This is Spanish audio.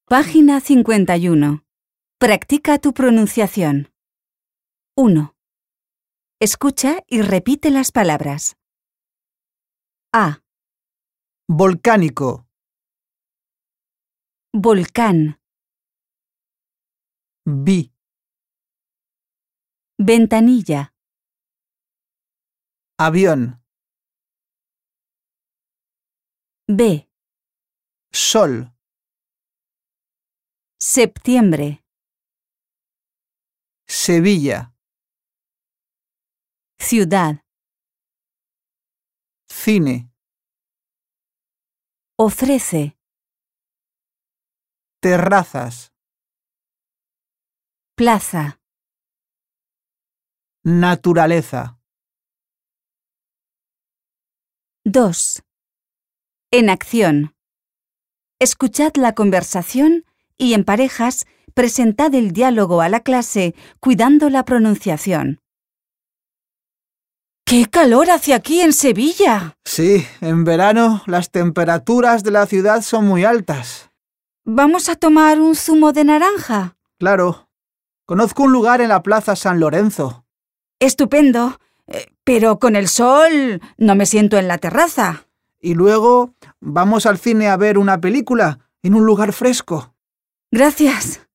Página 51. Practica tu pronunciación. 1. Escucha y repite las palabras. A. Volcánico. Volcán. B. Ventanilla. Avión. B. Sol. Septiembre. Sevilla. Ciudad. Cine. Ofrece. Terrazas. Plaza. Naturaleza. 2. En acción. Escuchad la conversación y en parejas presentad el diálogo a la clase cuidando la pronunciación. ¡Qué calor hace aquí en Sevilla! Sí, en verano las temperaturas de la ciudad son muy altas. ¿Vamos a tomar un zumo de naranja? Claro. Conozco un lugar en la Plaza San Lorenzo. Estupendo, pero con el sol no me siento en la terraza. Y luego vamos al cine a ver una película en un lugar fresco. Gracias.